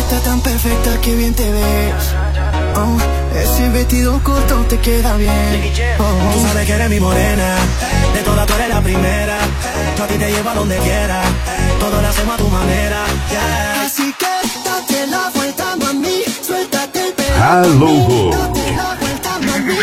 Está tan perfecta que bien te ves. Oh, ese vestido corto te queda bien. Oh, tú sabes que eres mi morena, de todas tú eres la primera. Yo a ti te llevo a donde quiera, todo lo hacemos a tu manera, yeah. Así que date la vuelta, mami, suéltate el pelo. Hello. Date la vuelta, mami.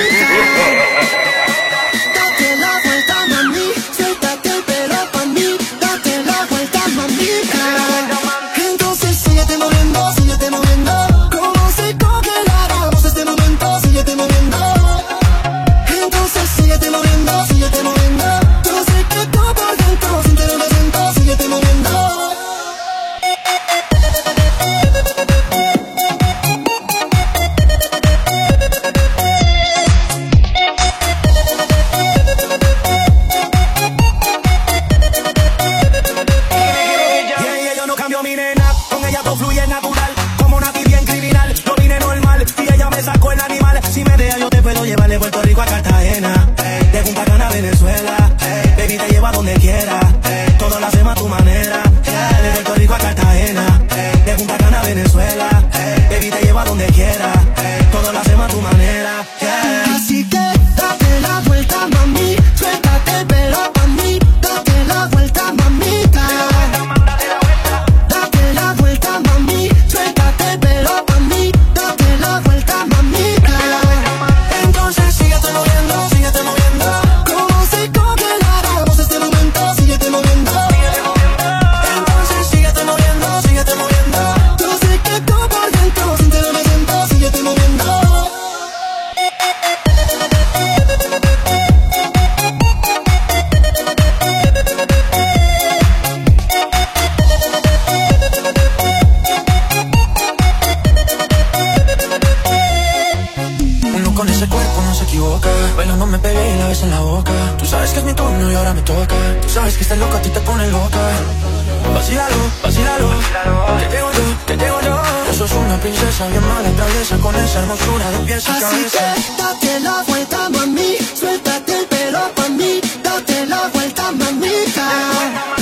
Date la vuelta, mami, suéltate el pelo pa' mí. Date la vuelta, mamita. Entonces síguete moviendo, síguete moviendo. Como se congelará este momento, síguete moviendo. Entonces síguete moviendo, síguete moviendo. Yo sé que tú por dentro, sin tener acento, síguete moviendo. Mi nena, con ella todo fluye natural, como una bien criminal, no vine normal, y ella me sacó el animal. Si me deja yo te puedo llevar de Puerto Rico a Cartagena, de Punta Cana a Venezuela, baby te llevo a donde quiera, todo lo hacemos a tu manera, de Puerto Rico a Cartagena, de Punta Cana a Venezuela, baby te llevo a donde quiera, todo lo hacemos a tu manera, yeah. Así que date la vuelta, mami, suéltate el pelo pa' mí, date la vuelta, mamita. Date la vuelta, mami, suéltate el pelo pa' mí, date la vuelta, mamita. Entonces síguete moviendo, síguete moviendo. Como se congelará este momento, síguete moviendo. Entonces síguete moviendo, síguete moviendo. Yo sé que tú por dentro, sin tener acento, síguete moviendo. Uno con ese cuerpo no se equivoca. Bailando me pegué y la ves en la boca. Tú sabes que es mi turno y ahora me toca. Tú sabes que estás loca, a ti te pone loca. Vacílalo, vacílalo. Que tengo yo. Tú sos una princesa bien mala, traviesa, con esa hermosura de pies a Así cabeza. que date la vuelta, mami, suéltate el pelo pa' mí, date la vuelta, mamita.